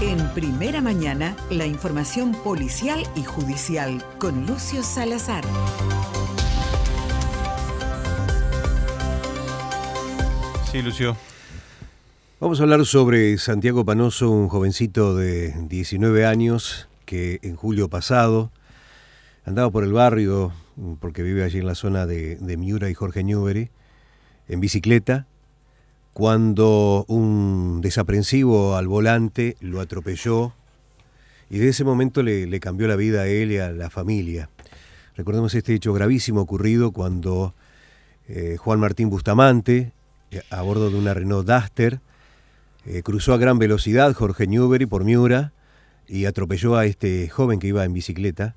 En Primera Mañana, la información policial y judicial con Lucio Salazar. Sí, Lucio. Vamos a hablar sobre Santiago Panoso, un jovencito de 19 años que en julio pasado andaba por el barrio, porque vive allí en la zona de Miura y Jorge Newbery, en bicicleta, cuando un desaprensivo al volante lo atropelló y de ese momento le cambió la vida a él y a la familia. Recordemos este hecho gravísimo ocurrido cuando Juan Martín Bustamante, a bordo de una Renault Duster, cruzó a gran velocidad Jorge Newbery por Miura y atropelló a este joven que iba en bicicleta.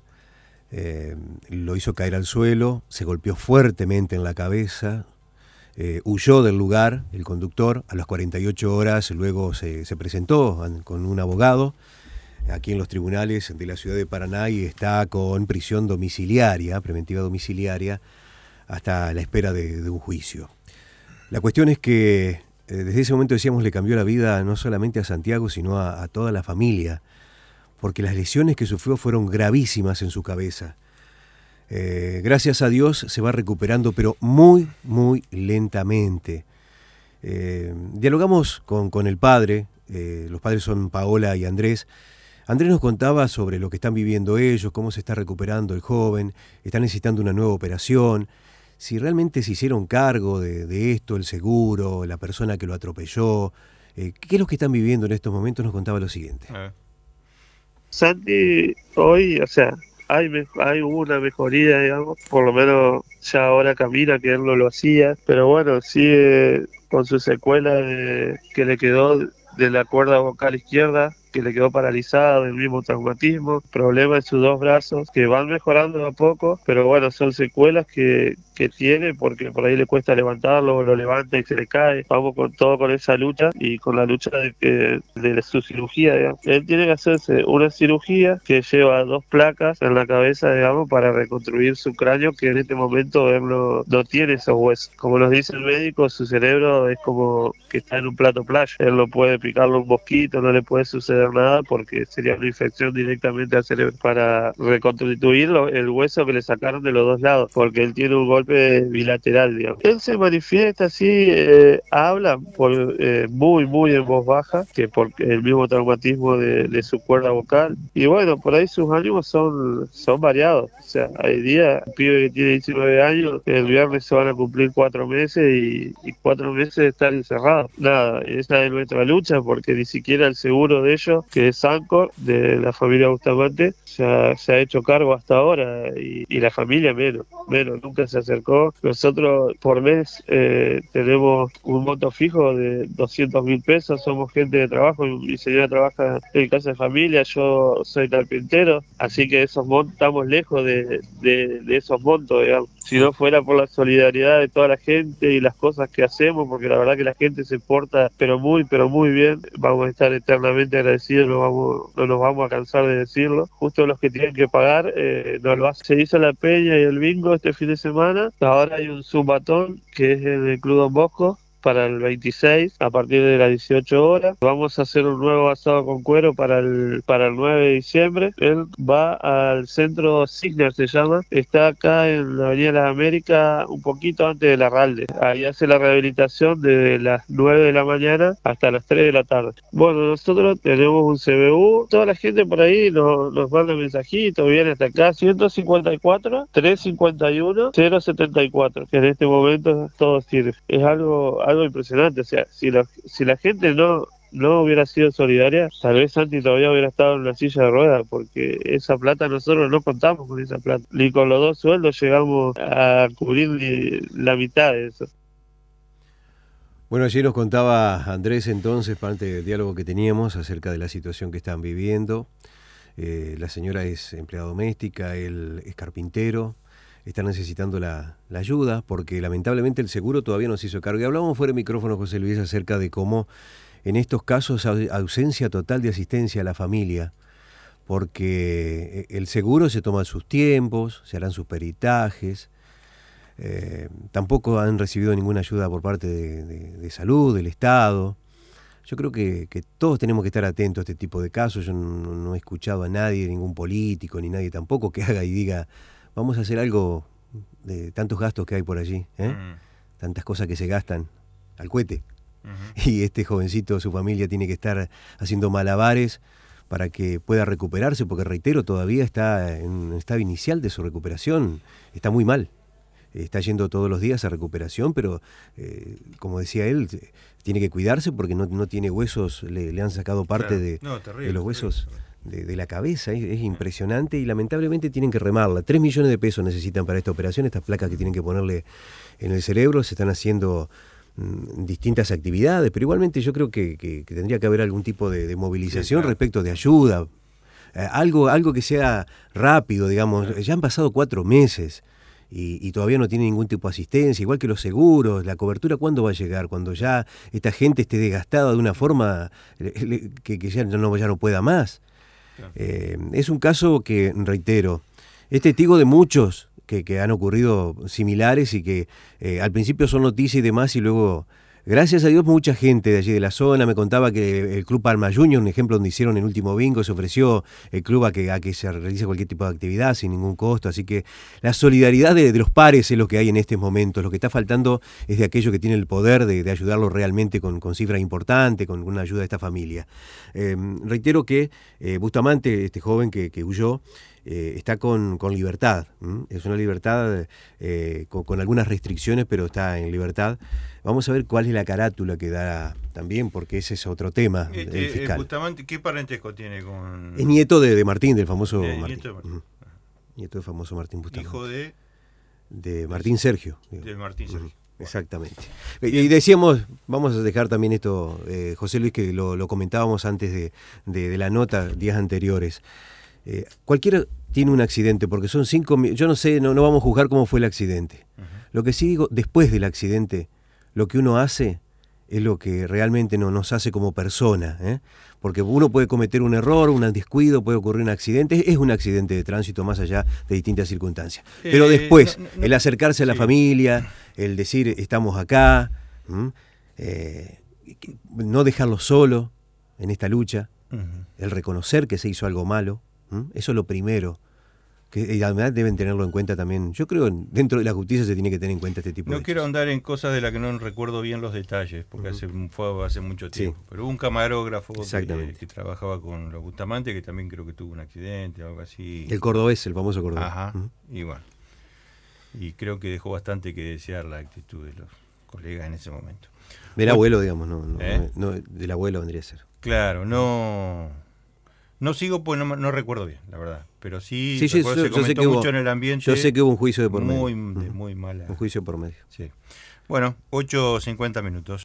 Lo hizo caer al suelo, se golpeó fuertemente en la cabeza, huyó del lugar el conductor. A las 48 horas luego se presentó con un abogado aquí en los tribunales de la ciudad de Paraná y está con prisión domiciliaria, preventiva domiciliaria, hasta la espera de un juicio. La cuestión es que desde ese momento, decíamos, le cambió la vida no solamente a Santiago, sino a toda la familia, porque las lesiones que sufrió fueron gravísimas en su cabeza. Gracias a Dios se va recuperando, pero muy, muy lentamente. Dialogamos con el padre, los padres son Paola y Andrés. Andrés nos contaba sobre lo que están viviendo ellos, cómo se está recuperando el joven, están necesitando una nueva operación, si realmente se hicieron cargo de esto, el seguro, la persona que lo atropelló. ¿Qué es lo que están viviendo en estos momentos? Nos contaba lo siguiente. Santi, hoy, hay una mejoría, digamos, por lo menos ya ahora camina, que él no lo hacía, pero bueno, sigue con su secuela que le quedó de la cuerda vocal izquierda, que le quedó paralizada del mismo traumatismo, problemas en sus dos brazos, que van mejorando de a poco, pero bueno, son secuelas que tiene, porque por ahí le cuesta levantarlo, lo levanta y se le cae. Vamos con todo con esa lucha y con la lucha de su cirugía, digamos. Él tiene que hacerse una cirugía que lleva 2 placas en la cabeza, digamos, para reconstruir su cráneo, que en este momento él no tiene esos huesos. Como nos dice el médico, su cerebro es como que está en un plato playa. Él no puede picarle un mosquito, no le puede suceder nada porque sería una infección directamente al cerebro. Para reconstituir el hueso que le sacaron de los dos lados, porque él tiene un golpe bilateral, digamos. Él se manifiesta así, habla muy, muy en voz baja, que por el mismo traumatismo de su cuerda vocal. Y bueno, por ahí sus ánimos son variados. O sea, hay días, un pibe que tiene 19 años, el viernes se van a cumplir 4 meses y 4 meses de estar encerrado. Nada, esa es nuestra lucha, porque ni siquiera el seguro de ellos, que es Sancor, de la familia Bustamante, se ha hecho cargo hasta ahora, y la familia menos, nunca se acercó. Nosotros por mes tenemos un monto fijo de 200.000 pesos, somos gente de trabajo, mi señora trabaja en casa de familia, yo soy carpintero, así que estamos lejos de esos montos, digamos. Si no fuera por la solidaridad de toda la gente y las cosas que hacemos, porque la verdad que la gente se porta pero muy bien, vamos a estar eternamente agradecidos, no nos vamos a cansar de decirlo. Justo los que tienen que pagar no lo hacen. Se hizo la peña y el bingo este fin de semana, ahora hay un zumbatón que es en el Club Don Bosco para el 26 a partir de las 18 horas. Vamos a hacer un nuevo asado con cuero para el 9 de diciembre. Él va al centro Signer, se llama, está acá en la Avenida de las Américas, un poquito antes de la Ralde. Ahí hace la rehabilitación desde las 9 de la mañana hasta las 3 de la tarde. Bueno, nosotros tenemos un CBU, toda la gente por ahí nos manda mensajitos, viene hasta acá, 154 351 074, que en este momento todo sirve. Es algo impresionante. O sea, si la gente no hubiera sido solidaria, tal vez Santi todavía hubiera estado en una silla de ruedas, porque esa plata nosotros no contamos con esa plata, ni con los 2 sueldos llegamos a cubrir ni la mitad de eso. Bueno, allí nos contaba Andrés entonces, parte del diálogo que teníamos acerca de la situación que están viviendo. La señora es empleada doméstica, él es carpintero. Están necesitando la ayuda porque lamentablemente el seguro todavía no se hizo cargo. Y hablábamos fuera de micrófono, José Luis, acerca de cómo en estos casos hay ausencia total de asistencia a la familia, porque el seguro se toma sus tiempos, se harán sus peritajes, tampoco han recibido ninguna ayuda por parte de salud, del Estado. Yo creo que todos tenemos que estar atentos a este tipo de casos. Yo no he escuchado a nadie, ningún político, ni nadie tampoco, que haga y diga, vamos a hacer algo de tantos gastos que hay por allí, tantas cosas que se gastan al cohete. Y este jovencito, su familia tiene que estar haciendo malabares para que pueda recuperarse, porque reitero, todavía está en un estado inicial de su recuperación, está muy mal. Está yendo todos los días a recuperación, pero como decía él, tiene que cuidarse porque no tiene huesos, le han sacado parte de los huesos de la cabeza, es impresionante y lamentablemente tienen que remarla. 3 millones de pesos necesitan para esta operación, estas placas que tienen que ponerle en el cerebro, se están haciendo distintas actividades, pero igualmente yo creo que tendría que haber algún tipo de movilización respecto de ayuda, algo que sea rápido, digamos. Ya han pasado 4 meses. Y todavía no tiene ningún tipo de asistencia, igual que los seguros, la cobertura, ¿cuándo va a llegar? Cuando ya esta gente esté desgastada de una forma que ya no pueda más. Claro. Es un caso que, reitero, es testigo de muchos que han ocurrido similares y que al principio son noticias y demás y luego... Gracias a Dios, mucha gente de allí de la zona me contaba que el Club Palma Junior, un ejemplo donde hicieron el último bingo, se ofreció el club a que se realice cualquier tipo de actividad sin ningún costo. Así que la solidaridad de los pares es lo que hay en estos momentos. Lo que está faltando es de aquellos que tienen el poder de ayudarlo realmente con cifras importantes, con una ayuda de esta familia. Reitero que Bustamante, este joven que huyó, está con libertad. Es una libertad con algunas restricciones, pero está en libertad. Vamos a ver cuál es la carátula que da también, porque ese es otro tema del fiscal. Bustamante, ¿qué parentesco tiene con...? Es nieto de Martín, del famoso Martín. Nieto de Martín. Nieto del famoso Martín Bustamante. Hijo de Martín Sergio. De Martín Sergio. Exactamente. Y decíamos, vamos a dejar también esto, José Luis, que lo comentábamos antes de la nota, días anteriores. Cualquiera tiene un accidente, porque son 5... Yo no sé, no vamos a juzgar cómo fue el accidente. Lo que sí digo, después del accidente, lo que uno hace es lo que realmente nos hace como persona, porque uno puede cometer un error, un descuido, puede ocurrir un accidente, es un accidente de tránsito más allá de distintas circunstancias. Pero después, el acercarse a la familia, el decir estamos acá, no dejarlo solo en esta lucha, el reconocer que se hizo algo malo, eso es lo primero. Que además deben tenerlo en cuenta también. Yo creo que dentro de la justicia se tiene que tener en cuenta este tipo de hechos. No quiero andar en cosas de las que no recuerdo bien los detalles, porque fue hace mucho tiempo. Sí. Pero hubo un camarógrafo que trabajaba con los Bustamante, que también creo que tuvo un accidente o algo así. El cordobés, el famoso cordobés. Ajá, y bueno. Y creo que dejó bastante que desear la actitud de los colegas en ese momento. Del abuelo, digamos, no, del abuelo vendría a ser. Claro, no sigo, pues no recuerdo bien, la verdad. Pero sí, se comentó mucho en el ambiente. Yo sé que hubo un juicio de por medio. Muy mala. Un juicio por medio. Sí. Bueno, 8:50 minutos.